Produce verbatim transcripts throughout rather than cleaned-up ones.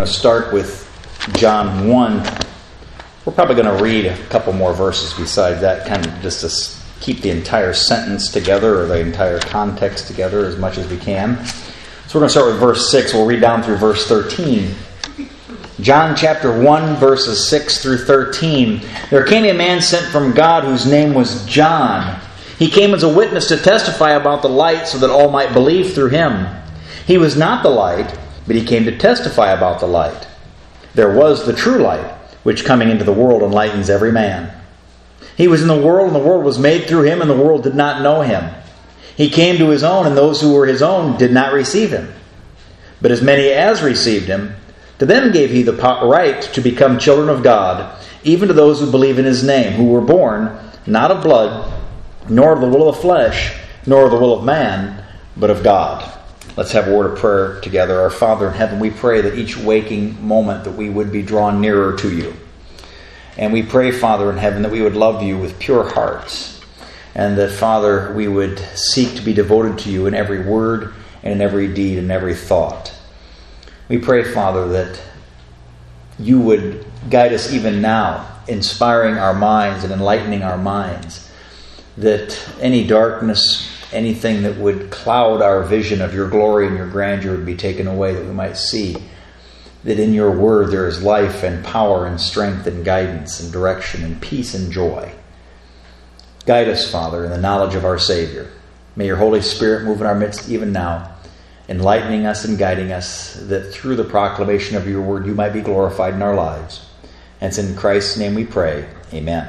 to start with John one. We're probably going to read a couple more verses besides that, kind of just to keep the entire sentence together or the entire context together as much as we can. So we're going to start with verse six. We'll read down through verse thirteen. John chapter one, verses six through thirteen. There came a man sent from God whose name was John. He came as a witness to testify about the light so that all might believe through him. He was not the light, but he came to testify about the light. There was the true light, which coming into the world enlightens every man. He was in the world, and the world was made through him, and the world did not know him. He came to his own, and those who were his own did not receive him. But as many as received him, to them gave he the right to become children of God, even to those who believe in his name, who were born not of blood, nor of the will of the flesh, nor of the will of man, but of God. Let's have a word of prayer together. Our Father in heaven, we pray that each waking moment that we would be drawn nearer to you. And we pray, Father in heaven, that we would love you with pure hearts. And that, Father, we would seek to be devoted to you in every word and in every deed and every thought. We pray, Father, that you would guide us even now, inspiring our minds and enlightening our minds. That any darkness, anything that would cloud our vision of your glory and your grandeur would be taken away, that we might see that in your word there is life and power and strength and guidance and direction and peace and joy. Guide us, Father, in the knowledge of our Savior. May your Holy Spirit move in our midst even now, enlightening us and guiding us, that through the proclamation of your word you might be glorified in our lives. And it's in Christ's name we pray. Amen.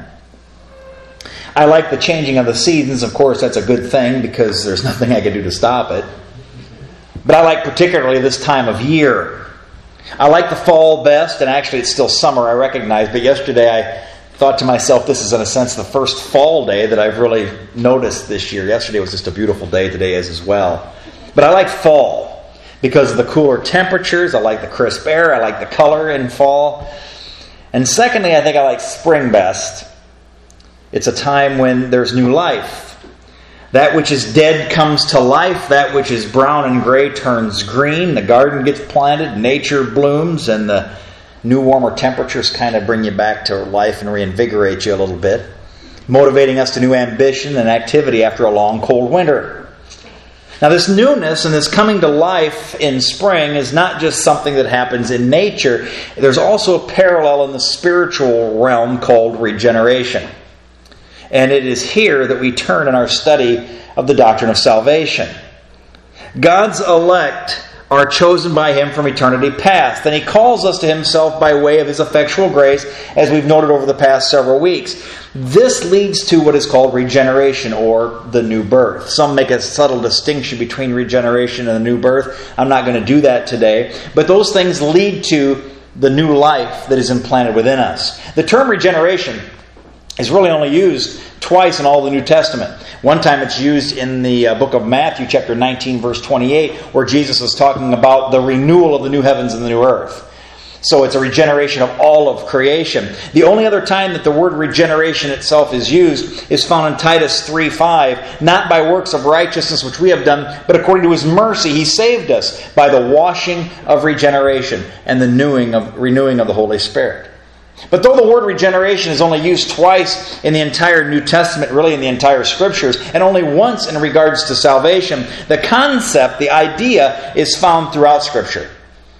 I like the changing of the seasons. Of course, that's a good thing because there's nothing I can do to stop it. But I like particularly this time of year. I like the fall best, and actually it's still summer, I recognize. But yesterday I thought to myself, this is in a sense the first fall day that I've really noticed this year. Yesterday was just a beautiful day. Today is as well. But I like fall because of the cooler temperatures. I like the crisp air. I like the color in fall. And secondly, I think I like spring best. It's a time when there's new life. That which is dead comes to life. That which is brown and gray turns green. The garden gets planted. Nature blooms. And the new warmer temperatures kind of bring you back to life and reinvigorate you a little bit, motivating us to new ambition and activity after a long cold winter. Now, this newness and this coming to life in spring is not just something that happens in nature. There's also a parallel in the spiritual realm called regeneration. And it is here that we turn in our study of the doctrine of salvation. God's elect are chosen by Him from eternity past. And He calls us to Himself by way of His effectual grace, as we've noted over the past several weeks. This leads to what is called regeneration, or the new birth. Some make a subtle distinction between regeneration and the new birth. I'm not going to do that today. But those things lead to the new life that is implanted within us. The term regeneration is really only used twice in all the New Testament. One time it's used in the book of Matthew, chapter nineteen, verse twenty-eight, where Jesus is talking about the renewal of the new heavens and the new earth. So it's a regeneration of all of creation. The only other time that the word regeneration itself is used is found in Titus three five, not by works of righteousness which we have done, but according to His mercy He saved us by the washing of regeneration and the renewing of, renewing of the Holy Spirit. But though the word regeneration is only used twice in the entire New Testament, really in the entire Scriptures, and only once in regards to salvation, the concept, the idea, is found throughout Scripture.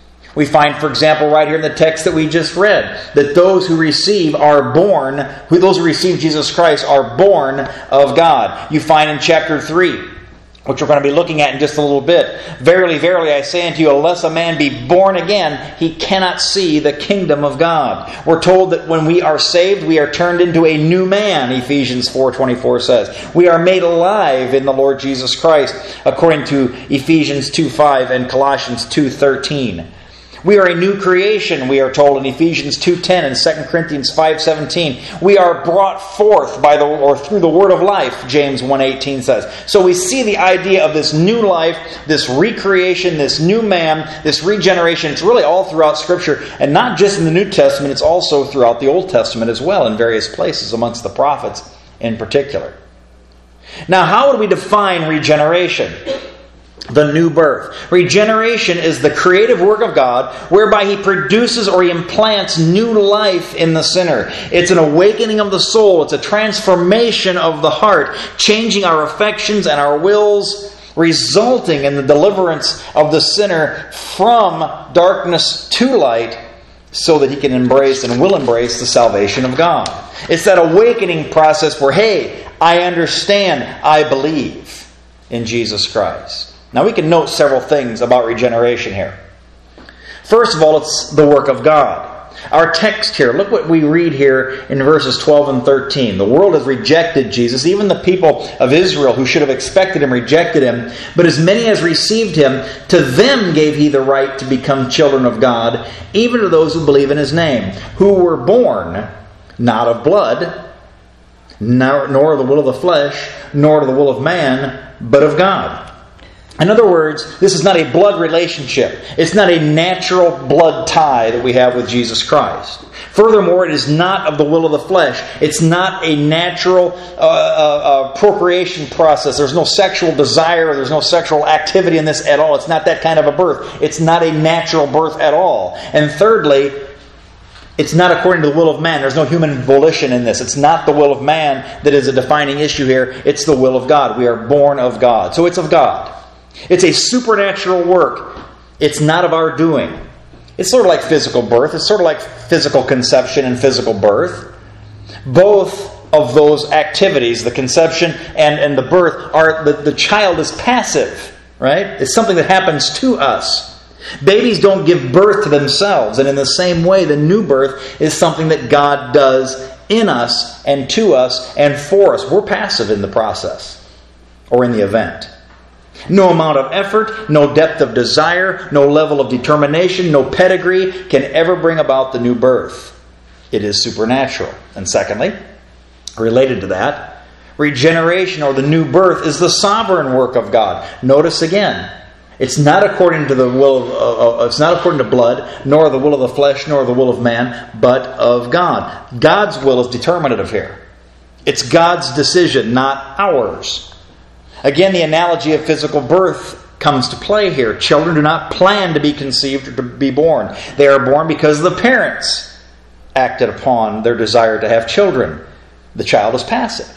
We find, for example, right here in the text that we just read, that those who receive are born, who those who receive Jesus Christ are born of God. You find in chapter three, which we're going to be looking at in just a little bit. Verily, verily, I say unto you, unless a man be born again, he cannot see the kingdom of God. We're told that when we are saved, we are turned into a new man, Ephesians four twenty-four says. We are made alive in the Lord Jesus Christ, according to Ephesians two five and Colossians two thirteen. We are a new creation, we are told in Ephesians two ten and Second Corinthians five seventeen. We are brought forth by the or through the word of life, James one eighteen says. So we see the idea of this new life, this recreation, this new man, this regeneration. It's really all throughout Scripture, and not just in the New Testament, it's also throughout the Old Testament as well, in various places amongst the prophets in particular. Now, how would we define regeneration? the new birth. Regeneration is the creative work of God whereby He produces or He implants new life in the sinner. It's an awakening of the soul. It's a transformation of the heart, changing our affections and our wills, resulting in the deliverance of the sinner from darkness to light so that he can embrace and will embrace the salvation of God. It's that awakening process where, hey, I understand, I believe in Jesus Christ. Now we can note several things about regeneration here. First of all, it's the work of God. Our text here, look what we read here in verses twelve and thirteen. The world has rejected Jesus. Even the people of Israel who should have expected Him rejected Him. But as many as received Him, to them gave He the right to become children of God, even to those who believe in His name, who were born not of blood, nor, nor of the will of the flesh, nor of the will of man, but of God. In other words, this is not a blood relationship. It's not a natural blood tie that we have with Jesus Christ. Furthermore, it is not of the will of the flesh. It's not a natural uh, uh, procreation process. There's no sexual desire. There's no sexual activity in this at all. It's not that kind of a birth. It's not a natural birth at all. And thirdly, it's not according to the will of man. There's no human volition in this. It's not the will of man that is a defining issue here. It's the will of God. We are born of God. So it's of God. It's a supernatural work. It's not of our doing. It's sort of like physical birth. It's sort of like physical conception and physical birth. Both of those activities, the conception and, and the birth, are the, the child is passive, right? It's something that happens to us. Babies don't give birth to themselves. And in the same way, the new birth is something that God does in us and to us and for us. We're passive in the process or in the event. No amount of effort, no depth of desire, no level of determination, no pedigree can ever bring about the new birth. It is supernatural. And secondly, related to that, regeneration or the new birth is the sovereign work of God. Notice again, it's not according to the will of, uh, it's not according to blood, nor the will of the flesh, nor the will of man, but of God. God's will is determinative here. It's God's decision, not ours. Again, the analogy of physical birth comes to play here. Children do not plan to be conceived or to be born. They are born because the parents acted upon their desire to have children. The child is passive.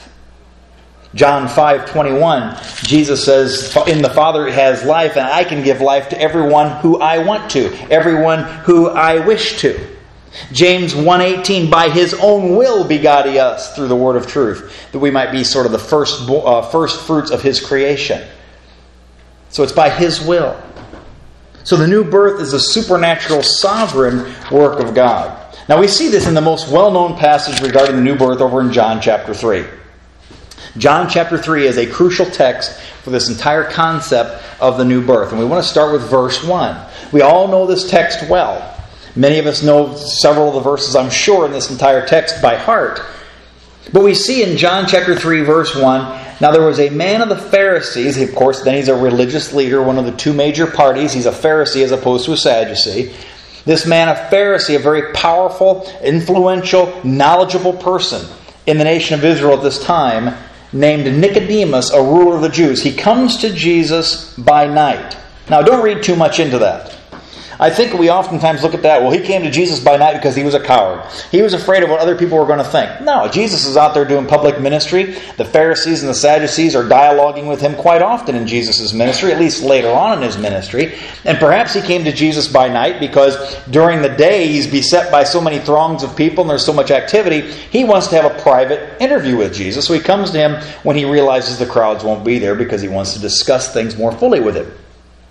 John five twenty-one, Jesus says, "In the Father has life, and I can give life to everyone who I want to, everyone who I wish to." James one eighteen, "By His own will begot He us through the word of truth, that we might be sort of the first uh, first fruits of His creation." So it's by His will. So the new birth is a supernatural, sovereign work of God. Now we see this in the most well-known passage regarding the new birth over in John chapter three. John chapter three is a crucial text for this entire concept of the new birth. And we want to start with verse one. We all know this text well. Many of us know several of the verses, I'm sure, in this entire text by heart. But we see in John chapter three, verse one, "Now there was a man of the Pharisees," of course, then he's a religious leader, one of the two major parties. He's a Pharisee as opposed to a Sadducee. This man, a Pharisee, a very powerful, influential, knowledgeable person in the nation of Israel at this time, named Nicodemus, a ruler of the Jews. He comes to Jesus by night. Now, don't read too much into that. I think we oftentimes look at that, well, he came to Jesus by night because he was a coward. He was afraid of what other people were going to think. No, Jesus is out there doing public ministry. The Pharisees and the Sadducees are dialoguing with him quite often in Jesus' ministry, at least later on in his ministry. And perhaps he came to Jesus by night because during the day he's beset by so many throngs of people and there's so much activity, he wants to have a private interview with Jesus. So he comes to him when he realizes the crowds won't be there because he wants to discuss things more fully with him.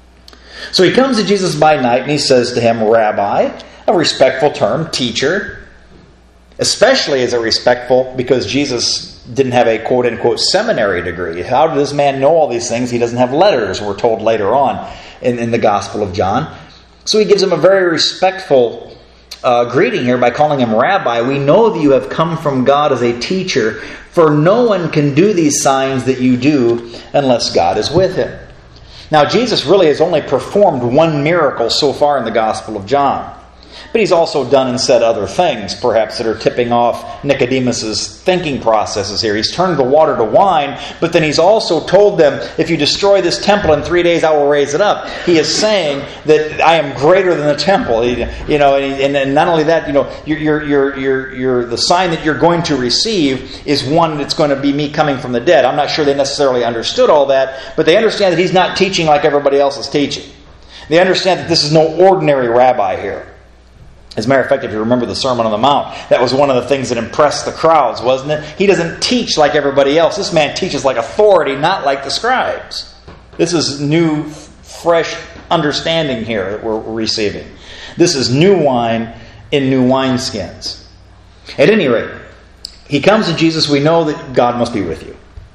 So he comes to Jesus by night and he says to him, "Rabbi," a respectful term, teacher. Especially is it respectful because Jesus didn't have a quote-unquote seminary degree. How did this man know all these things? He doesn't have letters, we're told later on in, in the Gospel of John. So he gives him a very respectful uh, greeting here by calling him Rabbi. "We know that you have come from God as a teacher, for no one can do these signs that you do unless God is with him." Now, Jesus really has only performed one miracle so far in the Gospel of John. But he's also done and said other things, perhaps, that are tipping off Nicodemus's thinking processes here. He's turned the water to wine, but then he's also told them, if you destroy this temple in three days, I will raise it up. He is saying that I am greater than the temple. You know, and, and not only that, you know, you're, you're, you're, you're, you're, the sign that you're going to receive is one that's going to be me coming from the dead. I'm not sure they necessarily understood all that, but they understand that he's not teaching like everybody else is teaching. They understand that this is no ordinary rabbi here. As a matter of fact, if you remember the Sermon on the Mount, that was one of the things that impressed the crowds, wasn't it? He doesn't teach like everybody else. This man teaches like authority, not like the scribes. This is new, fresh understanding here that we're receiving. This is new wine in new wineskins. At any rate, he comes to Jesus. We know that God must be with you.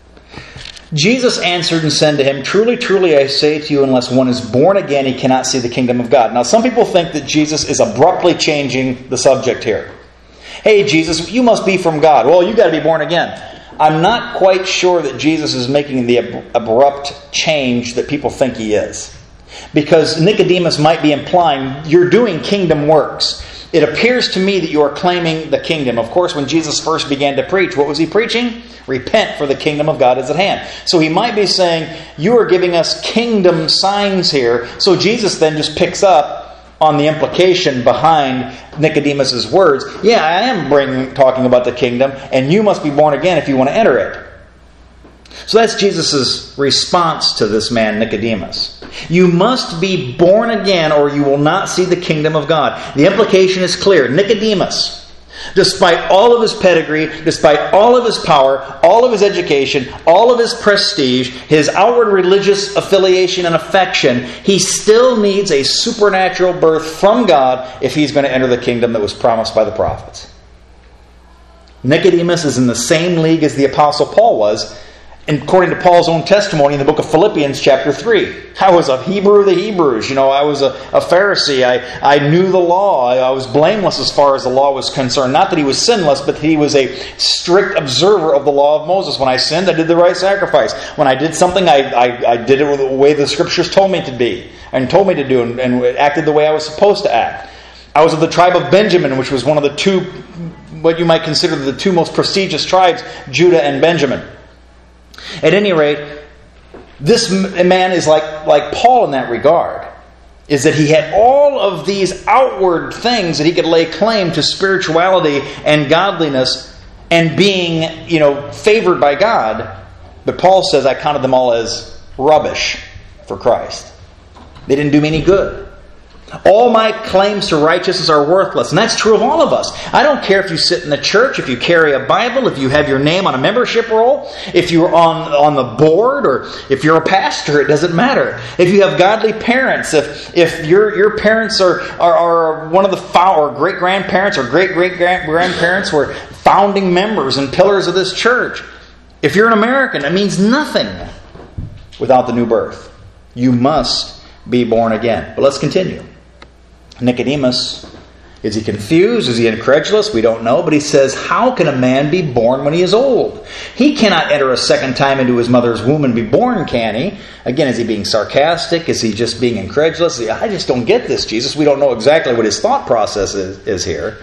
Jesus answered and said to him, Truly, truly, I say to you, unless one is born again, he cannot see the kingdom of God. Now, some people think that Jesus is abruptly changing the subject here. Hey, Jesus, you must be from God. Well, you've got to be born again. I'm not quite sure that Jesus is making the ab- abrupt change that people think he is. Because Nicodemus might be implying, you're doing kingdom works. It appears to me that you are claiming the kingdom. Of course, when Jesus first began to preach, what was he preaching? Repent, for the kingdom of God is at hand. So he might be saying, you are giving us kingdom signs here. So Jesus then just picks up on the implication behind Nicodemus' words. Yeah, I am bringing, talking about the kingdom, and you must be born again if you want to enter it. So that's Jesus' response to this man, Nicodemus. You must be born again or you will not see the kingdom of God. The implication is clear. Nicodemus, despite all of his pedigree, despite all of his power, all of his education, all of his prestige, his outward religious affiliation and affection, he still needs a supernatural birth from God if he's going to enter the kingdom that was promised by the prophets. Nicodemus is in the same league as the Apostle Paul was, according to Paul's own testimony in the book of Philippians chapter three. I was a Hebrew of the Hebrews. You know, I was a, a Pharisee. I, I knew the law. I, I was blameless as far as the law was concerned. Not that he was sinless, but he was a strict observer of the law of Moses. When I sinned, I did the right sacrifice. When I did something, I, I, I did it the way the Scriptures told me to be and told me to do and, and acted the way I was supposed to act. I was of the tribe of Benjamin, which was one of the two, what you might consider the two most prestigious tribes, Judah and Benjamin. At any rate, this man is like, like Paul in that regard, is that he had all of these outward things that he could lay claim to spirituality and godliness and being, you know, favored by God. But Paul says, I counted them all as rubbish for Christ. They didn't do me any good. All my claims to righteousness are worthless. And that's true of all of us. I don't care if you sit in the church, if you carry a Bible, if you have your name on a membership roll, if you're on, on the board, or if you're a pastor, it doesn't matter. If you have godly parents, if if your your parents are, are, are one of the fo- or great-grandparents or great-great-grandparents were founding members and pillars of this church. If you're an American, it means nothing without the new birth. You must be born again. But let's continue. Nicodemus, is he confused? Is he incredulous? We don't know. But he says, how can a man be born when he is old? He cannot enter a second time into his mother's womb and be born, can he? Again, is he being sarcastic? Is he just being incredulous? I just don't get this, Jesus. We don't know exactly what his thought process is, is here.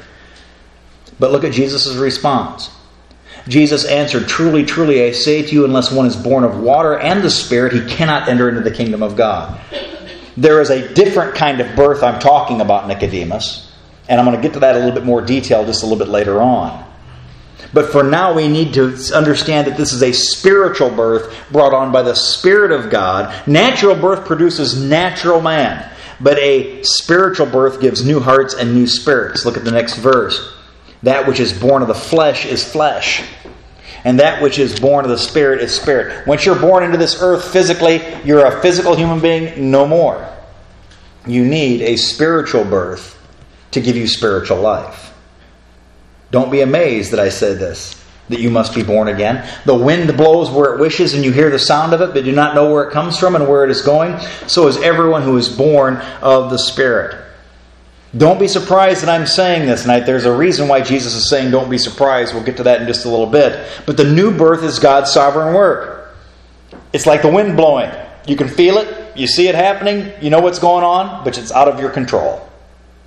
But look at Jesus' response. Jesus answered, Truly, truly, I say to you, unless one is born of water and the Spirit, he cannot enter into the kingdom of God. There is a different kind of birth I'm talking about, Nicodemus. And I'm going to get to that in a little bit more detail just a little bit later on. But for now, we need to understand that this is a spiritual birth brought on by the Spirit of God. Natural birth produces natural man. But a spiritual birth gives new hearts and new spirits. Look at the next verse. That which is born of the flesh is flesh. And that which is born of the Spirit is spirit. Once you're born into this earth physically, you're a physical human being, no more. You need a spiritual birth to give you spiritual life. Don't be amazed that I said this, that you must be born again. The wind blows where it wishes and you hear the sound of it, but do not know where it comes from and where it is going. So is everyone who is born of the Spirit. Don't be surprised that I'm saying this. And I, there's a reason why Jesus is saying don't be surprised. We'll get to that in just a little bit. But the new birth is God's sovereign work. It's like the wind blowing. You can feel it. You see it happening. You know what's going on. But it's out of your control.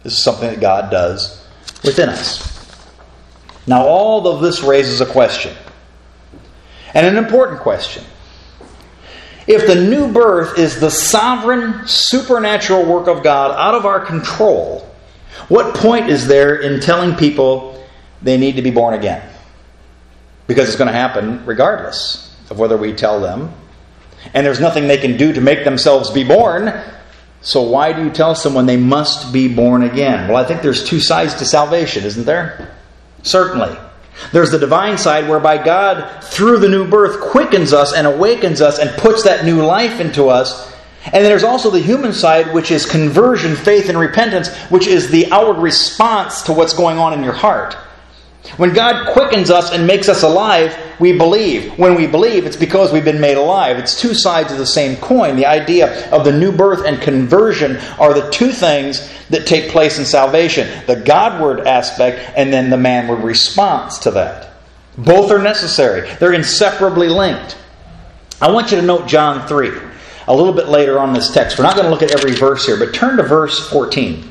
This is something that God does within us. Now, all of this raises a question, and an important question. If the new birth is the sovereign, supernatural work of God out of our control, what point is there in telling people they need to be born again? Because it's going to happen regardless of whether we tell them. And there's nothing they can do to make themselves be born. So why do you tell someone they must be born again? Well, I think there's two sides to salvation, isn't there? Certainly. There's the divine side whereby God, through the new birth, quickens us and awakens us and puts that new life into us. And then there's also the human side, which is conversion, faith, and repentance, which is the outward response to what's going on in your heart. When God quickens us and makes us alive, we believe. When we believe, it's because we've been made alive. It's two sides of the same coin. The idea of the new birth and conversion are the two things that take place in salvation. The Godward aspect and then the manward response to that. Both are necessary. They're inseparably linked. I want you to note John three. A little bit later on this text. We're not going to look at every verse here, but turn to verse fourteen.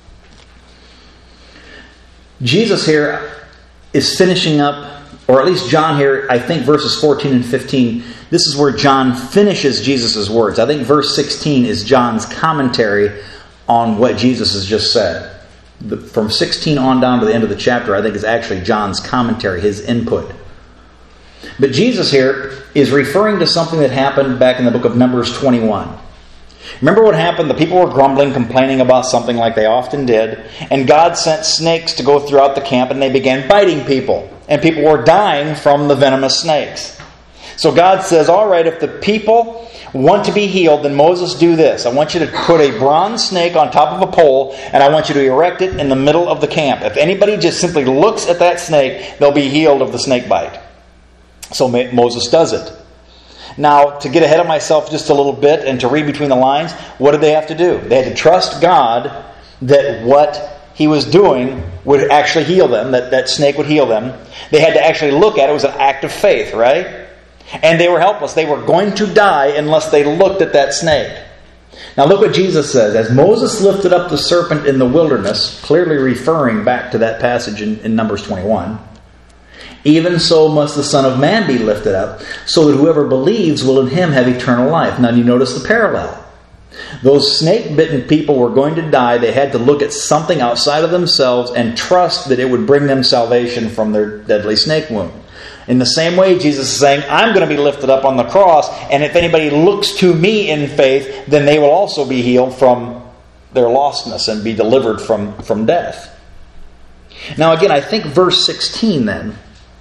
Jesus here is finishing up, or at least John here, I think verses fourteen and fifteen, this is where John finishes Jesus' words. I think verse sixteen is John's commentary on what Jesus has just said. The, from sixteen on down to the end of the chapter, I think is actually John's commentary, his input. But Jesus here is referring to something that happened back in the book of Numbers twenty-one. Remember what happened? The people were grumbling, complaining about something like they often did. And God sent snakes to go throughout the camp and they began biting people. And people were dying from the venomous snakes. So God says, all right, if the people want to be healed, then Moses, do this. I want you to put a bronze snake on top of a pole and I want you to erect it in the middle of the camp. If anybody just simply looks at that snake, they'll be healed of the snake bite. So Moses does it. Now, to get ahead of myself just a little bit and to read between the lines, what did they have to do? They had to trust God that what He was doing would actually heal them, that that snake would heal them. They had to actually look at it. It was an act of faith, right? And they were helpless. They were going to die unless they looked at that snake. Now look what Jesus says. As Moses lifted up the serpent in the wilderness, clearly referring back to that passage in, in Numbers twenty-one, even so must the Son of Man be lifted up, so that whoever believes will in Him have eternal life. Now you notice the parallel. Those snake-bitten people were going to die. They had to look at something outside of themselves and trust that it would bring them salvation from their deadly snake wound. In the same way, Jesus is saying, I'm going to be lifted up on the cross, and if anybody looks to me in faith, then they will also be healed from their lostness and be delivered from, from death. Now again, I think verse sixteen then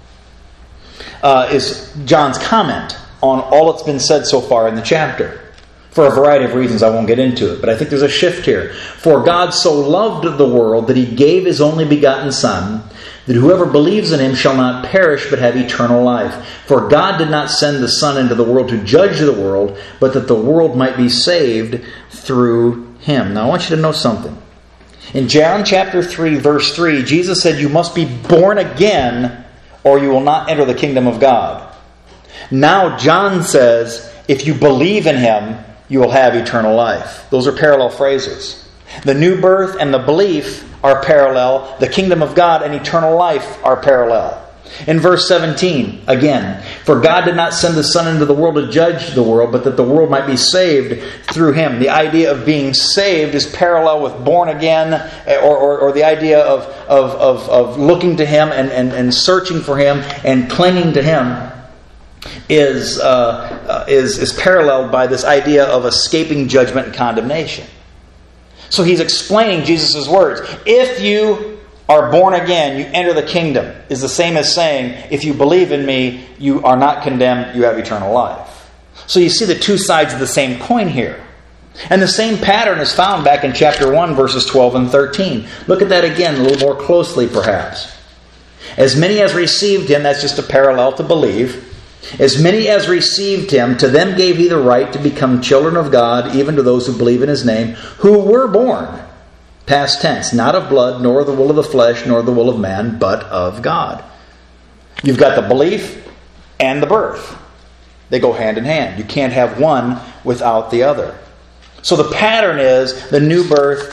uh, is John's comment on all that's been said so far in the chapter. For a variety of reasons, I won't get into it, but I think there's a shift here. For God so loved the world that He gave His only begotten Son, that whoever believes in Him shall not perish but have eternal life. For God did not send the Son into the world to judge the world, but that the world might be saved through Him. Now I want you to know something. In John chapter three, verse three, Jesus said, you must be born again or you will not enter the kingdom of God. Now John says, if you believe in Him, you will have eternal life. Those are parallel phrases. The new birth and the belief are parallel. The kingdom of God and eternal life are parallel. In verse seventeen, again, for God did not send the Son into the world to judge the world, but that the world might be saved through Him. The idea of being saved is parallel with born again, or, or, or the idea of, of, of, of looking to Him and, and, and searching for Him and clinging to Him. Is, uh, uh, is is paralleled by this idea of escaping judgment and condemnation. So he's explaining Jesus' words. If you are born again, you enter the kingdom, is the same as saying, if you believe in me, you are not condemned, you have eternal life. So you see the two sides of the same coin here. And the same pattern is found back in chapter one, verses twelve and thirteen. Look at that again a little more closely, perhaps. As many as received Him, that's just a parallel to believe. As many as received Him, to them gave He the right to become children of God, even to those who believe in His name, who were born, past tense, not of blood, nor the will of the flesh, nor the will of man, but of God. You've got the belief and the birth. They go hand in hand. You can't have one without the other. So the pattern is the new birth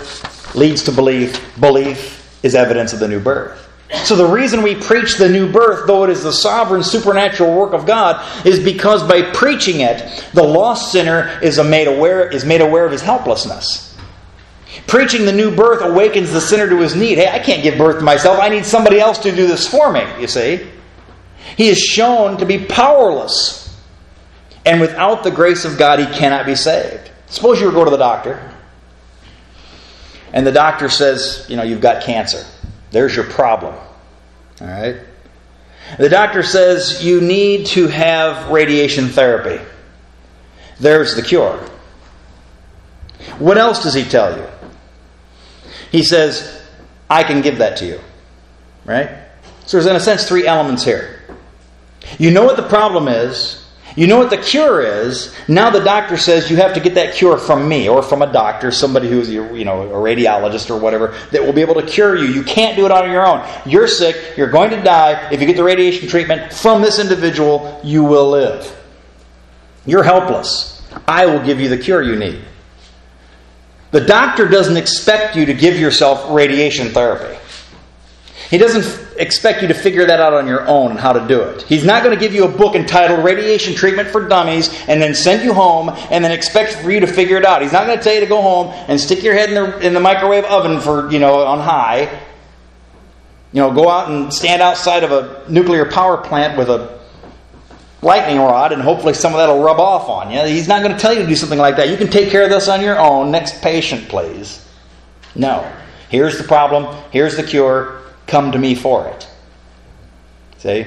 leads to belief. Belief is evidence of the new birth. So the reason we preach the new birth, though it is the sovereign supernatural work of God, is because by preaching it, the lost sinner is made aware, is made aware of his helplessness. Preaching the new birth awakens the sinner to his need. Hey, I can't give birth to myself. I need somebody else to do this for me, you see. He is shown to be powerless. And without the grace of God, he cannot be saved. Suppose you were to go to the doctor, and the doctor says, you know, you've got cancer. There's your problem. All right? The doctor says you need to have radiation therapy. There's the cure. What else does he tell you? He says, I can give that to you. Right? So there's, in a sense, three elements here. You know what the problem is. You know what the cure is. Now the doctor says you have to get that cure from me or from a doctor, somebody who's, you know, a radiologist or whatever, that will be able to cure you. You can't do it on your own. You're sick. You're going to die. If you get the radiation treatment from this individual, you will live. You're helpless. I will give you the cure you need. The doctor doesn't expect you to give yourself radiation therapy. He doesn't expect you to figure that out on your own and how to do it. He's not going to give you a book entitled Radiation Treatment for Dummies and then send you home and then expect for you to figure it out. He's not going to tell you to go home and stick your head in the in the microwave oven for, you know, on high. You know, go out and stand outside of a nuclear power plant with a lightning rod and hopefully some of that will rub off on you. He's not going to tell you to do something like that. You can take care of this on your own. Next patient, please. No. Here's the problem. Here's the cure. Come to me for it. See?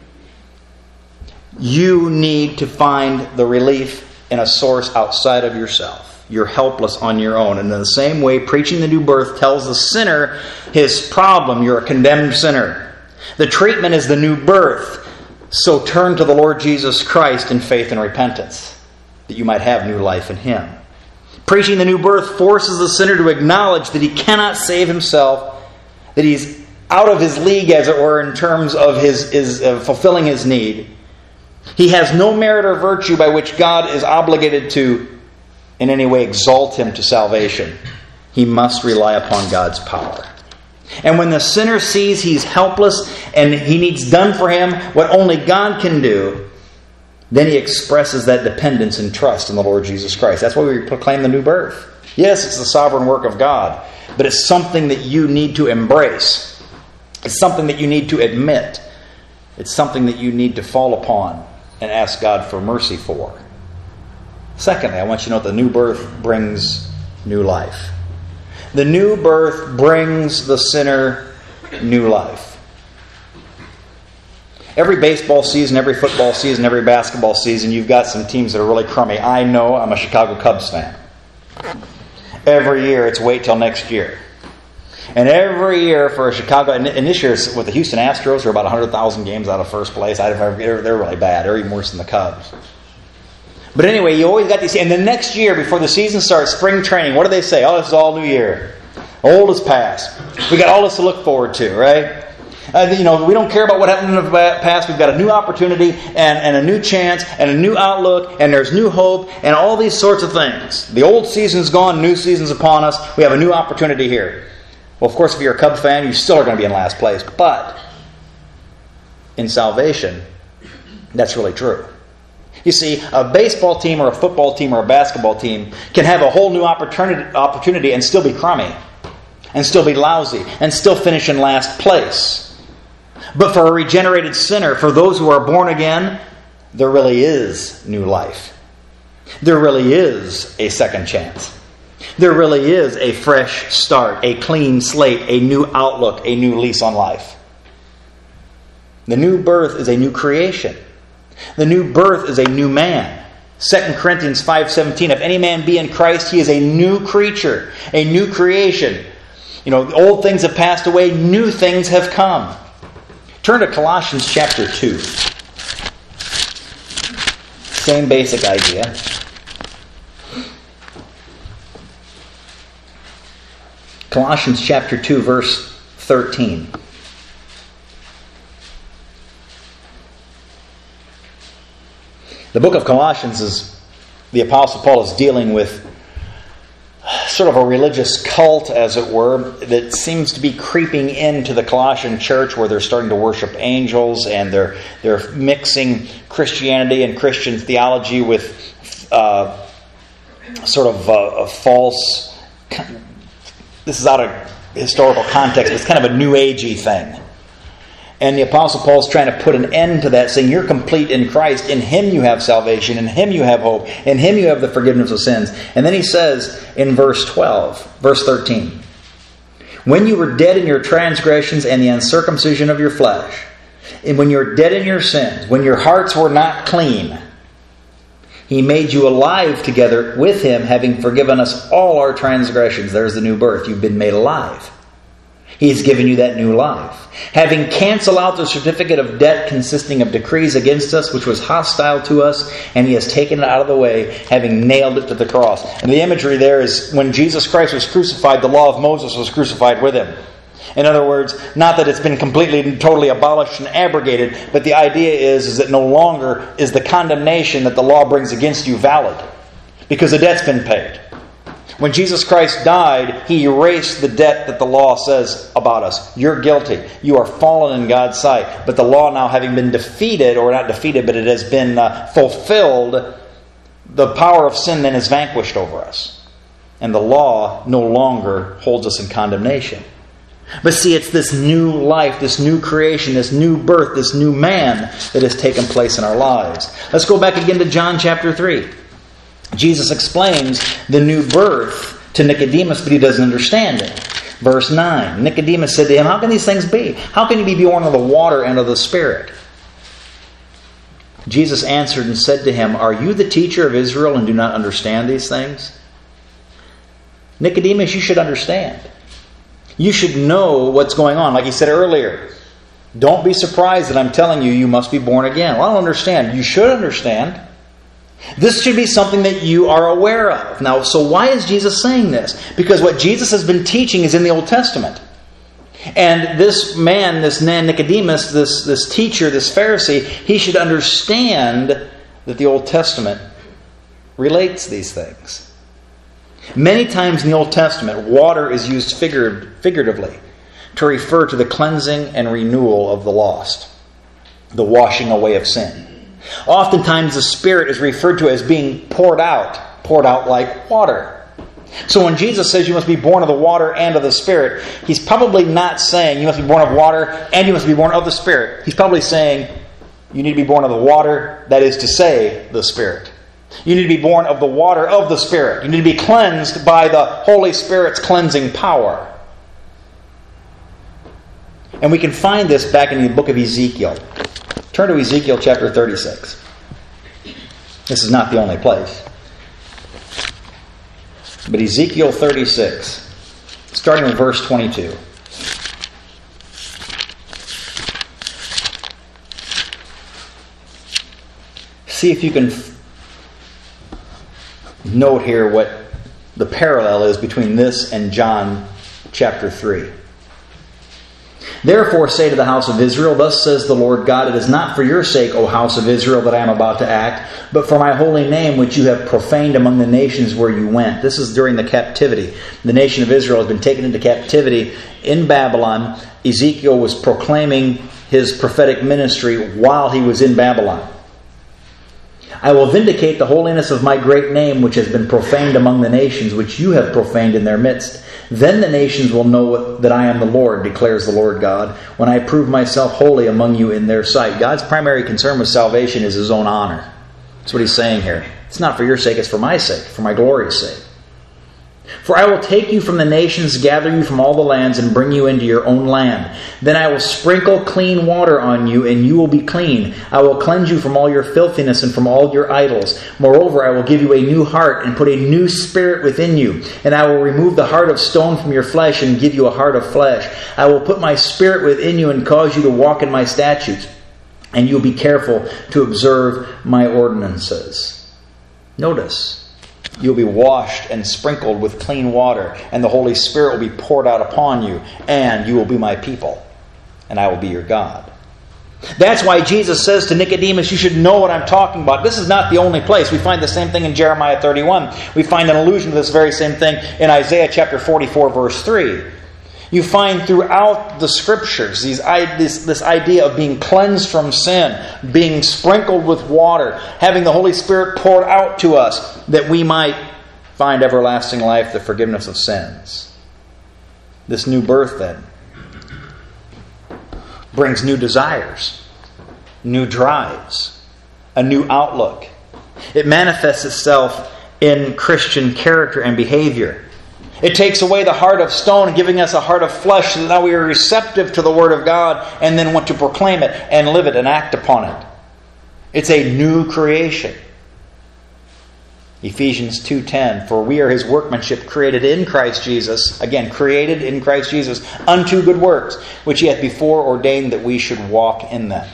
You need to find the relief in a source outside of yourself. You're helpless on your own. And in the same way, preaching the new birth tells the sinner his problem. You're a condemned sinner. The treatment is the new birth. So turn to the Lord Jesus Christ in faith and repentance, that you might have new life in Him. Preaching the new birth forces the sinner to acknowledge that he cannot save himself, that he's out of his league, as it were, in terms of his, his uh, fulfilling his need. He has no merit or virtue by which God is obligated to in any way exalt him to salvation. He must rely upon God's power. And when the sinner sees he's helpless and he needs done for him what only God can do, then he expresses that dependence and trust in the Lord Jesus Christ. That's why we proclaim the new birth. Yes, it's the sovereign work of God, but it's something that you need to embrace. It's something that you need to admit. It's something that you need to fall upon and ask God for mercy for. Secondly, I want you to know that the new birth brings new life. The new birth brings the sinner new life. Every baseball season, every football season, every basketball season, you've got some teams that are really crummy. I know, I'm a Chicago Cubs fan. Every year, it's wait till next year. And every year for a Chicago, and this year with the Houston Astros, they're about one hundred thousand games out of first place. They're really bad. They're even worse than the Cubs. But anyway, you always got these. And the next year, before the season starts, spring training, what do they say? Oh, this is all new year. Old is past. We got all this to look forward to, right? Uh, you know, we don't care about what happened in the past. We've got a new opportunity and, and a new chance and a new outlook, and there's new hope and all these sorts of things. The old season's gone, new season's upon us. We have a new opportunity here. Well, of course, if you're a Cubs fan, you still are going to be in last place. But in salvation, that's really true. You see, a baseball team or a football team or a basketball team can have a whole new opportunity, opportunity and still be crummy, and still be lousy, and still finish in last place. But for a regenerated sinner, for those who are born again, there really is new life. There really is a second chance. There really is a fresh start, a clean slate, a new outlook, a new lease on life. The new birth is a new creation. The new birth is a new man. Second Corinthians five seventeen, if any man be in Christ, he is a new creature, a new creation. You know, the old things have passed away, new things have come. Turn to Colossians chapter two. Same basic idea. Colossians chapter two, verse thirteen. The book of Colossians is, the Apostle Paul is dealing with sort of a religious cult, as it were, that seems to be creeping into the Colossian church, where they're starting to worship angels, and they're they're mixing Christianity and Christian theology with uh, sort of a, a false. This is out of historical context, but it's kind of a New Agey thing. And the Apostle Paul's trying to put an end to that, saying you're complete in Christ. In Him you have salvation. In Him you have hope. In Him you have the forgiveness of sins. And then he says in verse twelve, verse thirteen, when you were dead in your transgressions and the uncircumcision of your flesh, and when you were dead in your sins, when your hearts were not clean, He made you alive together with Him, having forgiven us all our transgressions. There's the new birth. You've been made alive. He's given you that new life. Having canceled out the certificate of debt consisting of decrees against us, which was hostile to us, and He has taken it out of the way, having nailed it to the cross. And the imagery there is when Jesus Christ was crucified, the law of Moses was crucified with Him. In other words, not that it's been completely and totally abolished and abrogated, but the idea is, is that no longer is the condemnation that the law brings against you valid, because the debt's been paid. When Jesus Christ died, He erased the debt that the law says about us. You're guilty. You are fallen in God's sight. But the law now having been defeated, or not defeated, but it has been uh, fulfilled, the power of sin then is vanquished over us. And the law no longer holds us in condemnation. But see, it's this new life, this new creation, this new birth, this new man that has taken place in our lives. Let's go back again to John chapter three. Jesus explains the new birth to Nicodemus, but he doesn't understand it. Verse nine, Nicodemus said to him, how can these things be? How can you be born of the water and of the Spirit? Jesus answered and said to him, are you the teacher of Israel and do not understand these things? Nicodemus, you should understand. You should know what's going on. Like he said earlier, don't be surprised that I'm telling you you must be born again. Well, I don't understand. You should understand. This should be something that you are aware of. Now, so why is Jesus saying this? Because what Jesus has been teaching is in the Old Testament. And this man, this Nicodemus, this, this teacher, this Pharisee, he should understand that the Old Testament relates these things. Many times in the Old Testament, water is used figured, figuratively to refer to the cleansing and renewal of the lost, the washing away of sin. Oftentimes the Spirit is referred to as being poured out, poured out like water. So when Jesus says you must be born of the water and of the Spirit, He's probably not saying you must be born of water and you must be born of the Spirit. He's probably saying you need to be born of the water, that is to say, the Spirit. You need to be born of the water of the Spirit. You need to be cleansed by the Holy Spirit's cleansing power. And we can find this back in the book of Ezekiel. Turn to Ezekiel chapter thirty-six. This is not the only place. But Ezekiel thirty-six, starting with verse twenty-two. See if you can note here what the parallel is between this and John chapter three. Therefore say to the house of Israel, thus says the Lord God, it is not for your sake, O house of Israel, that I am about to act, but for my holy name which you have profaned among the nations where you went. This is during the captivity. The nation of Israel has been taken into captivity in Babylon. Ezekiel was proclaiming his prophetic ministry while he was in Babylon. I will vindicate the holiness of my great name which has been profaned among the nations, which you have profaned in their midst. Then the nations will know that I am the Lord, declares the Lord God, when I prove myself holy among you in their sight. God's primary concern with salvation is His own honor. That's what He's saying here. It's not for your sake, it's for my sake, for my glory's sake. For I will take you from the nations, gather you from all the lands, and bring you into your own land. Then I will sprinkle clean water on you, and you will be clean. I will cleanse you from all your filthiness and from all your idols. Moreover, I will give you a new heart, and put a new spirit within you. And I will remove the heart of stone from your flesh, and give you a heart of flesh. I will put my spirit within you, and cause you to walk in my statutes. And you will be careful to observe my ordinances. Notice. You'll be washed and sprinkled with clean water, and the Holy Spirit will be poured out upon you, and you will be my people, and I will be your God. That's why Jesus says to Nicodemus, you should know what I'm talking about. This is not the only place. We find the same thing in Jeremiah thirty-one. We find an allusion to this very same thing in Isaiah chapter forty-four, verse three. You find throughout the Scriptures these, this, this idea of being cleansed from sin, being sprinkled with water, having the Holy Spirit poured out to us that we might find everlasting life, the forgiveness of sins. This new birth, then, brings new desires, new drives, a new outlook. It manifests itself in Christian character and behavior. It takes away the heart of stone, giving us a heart of flesh, so that now we are receptive to the Word of God and then want to proclaim it and live it and act upon it. It's a new creation. Ephesians two ten, for we are His workmanship, created in Christ Jesus, again, created in Christ Jesus, unto good works, which He hath before ordained that we should walk in them.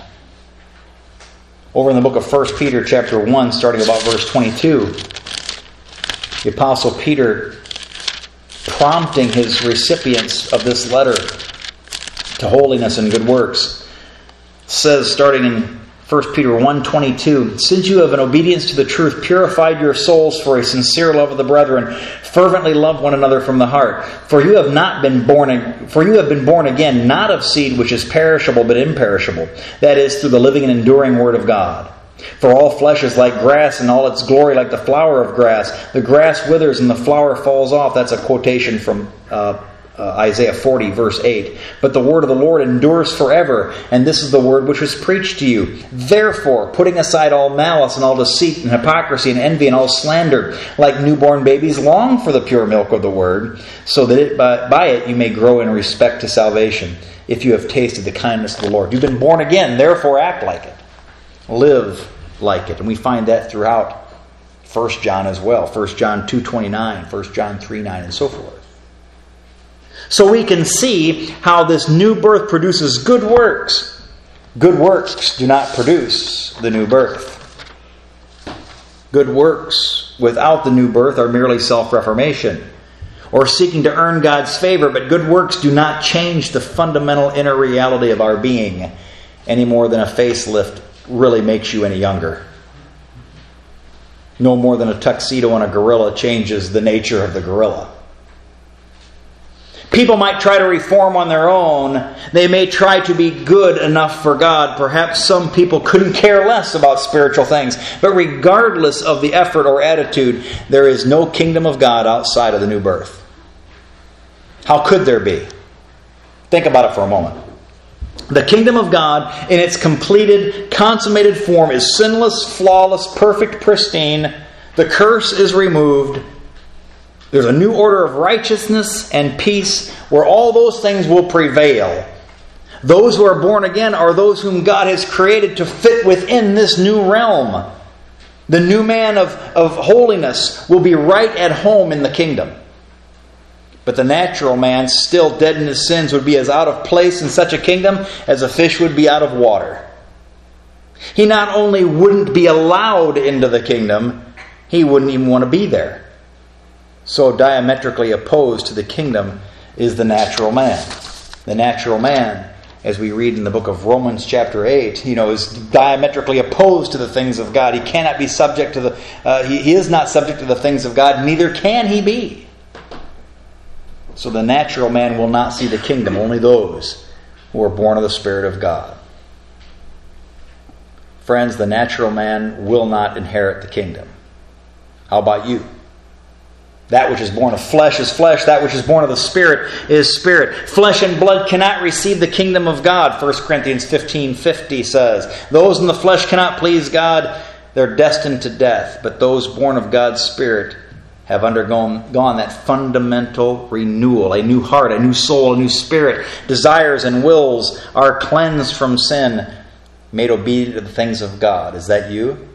Over in the book of First Peter chapter one, starting about verse twenty-two, the Apostle Peter, prompting his recipients of this letter to holiness and good works, says, starting in First Peter one twenty-two, since you have in obedience to the truth purified your souls for a sincere love of the brethren, fervently love one another from the heart. For you have not been born, for you have been born again, not of seed which is perishable, but imperishable. That is, through the living and enduring Word of God. For all flesh is like grass, and all its glory like the flower of grass. The grass withers and the flower falls off. That's a quotation from uh, uh, Isaiah forty, verse eight. But the word of the Lord endures forever, and this is the word which was preached to you. Therefore, putting aside all malice and all deceit and hypocrisy and envy and all slander, like newborn babies, long for the pure milk of the word, so that it, by, by it you may grow in respect to salvation, if you have tasted the kindness of the Lord. You've been born again, therefore act like it. Live like it. And we find that throughout First John as well. First John two twenty-nine, First John three nine, and so forth. So we can see how this new birth produces good works. Good works do not produce the new birth. Good works without the new birth are merely self-reformation, or seeking to earn God's favor, but good works do not change the fundamental inner reality of our being any more than a facelift really makes you any younger. No more than a tuxedo on a gorilla changes the nature of the gorilla. People might try to reform on their own. They may try to be good enough for God. Perhaps some people couldn't care less about spiritual things. But regardless of the effort or attitude, there is no kingdom of God outside of the new birth. How could there be? Think about it for a moment. The kingdom of God, in its completed, consummated form, is sinless, flawless, perfect, pristine. The curse is removed. There's a new order of righteousness and peace where all those things will prevail. Those who are born again are those whom God has created to fit within this new realm. The new man of, of holiness will be right at home in the kingdom. But the natural man, still dead in his sins, would be as out of place in such a kingdom as a fish would be out of water. He not only wouldn't be allowed into the kingdom, he wouldn't even want to be there. So diametrically opposed to the kingdom is the natural man. The natural man, as we read in the book of Romans chapter eight, you know, is diametrically opposed to the things of God. He cannot be subject to the, uh, he, he is not subject to the things of God, neither can he be. So the natural man will not see the kingdom, only those who are born of the Spirit of God. Friends, the natural man will not inherit the kingdom. How about you? That which is born of flesh is flesh. That which is born of the Spirit is spirit. Flesh and blood cannot receive the kingdom of God. First Corinthians fifteen fifty says, those in the flesh cannot please God. They're destined to death. But those born of God's Spirit have undergone gone that fundamental renewal. A new heart, a new soul, a new spirit. Desires and wills are cleansed from sin, made obedient to the things of God. Is that you?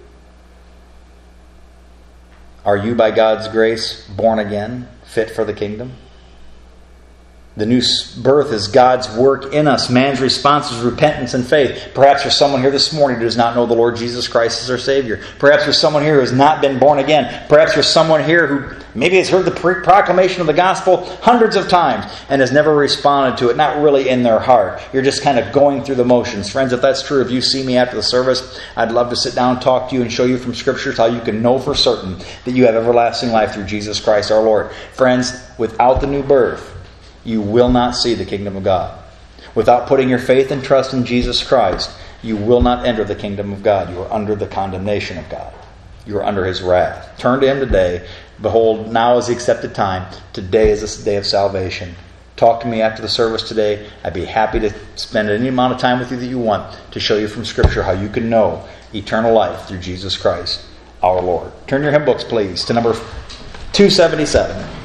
Are you, by God's grace, born again, fit for the kingdom? The new birth is God's work in us. Man's response is repentance and faith. Perhaps there's someone here this morning who does not know the Lord Jesus Christ as their Savior. Perhaps there's someone here who has not been born again. Perhaps there's someone here who maybe has heard the proclamation of the gospel hundreds of times and has never responded to it, not really in their heart. You're just kind of going through the motions. Friends, if that's true, if you see me after the service, I'd love to sit down and talk to you and show you from Scriptures how you can know for certain that you have everlasting life through Jesus Christ our Lord. Friends, without the new birth, you will not see the kingdom of God. Without putting your faith and trust in Jesus Christ, you will not enter the kingdom of God. You are under the condemnation of God. You are under His wrath. Turn to Him today. Behold, now is the accepted time. Today is the day of salvation. Talk to me after the service today. I'd be happy to spend any amount of time with you that you want to show you from Scripture how you can know eternal life through Jesus Christ, our Lord. Turn your hymn books, please, to number two seventy-seven.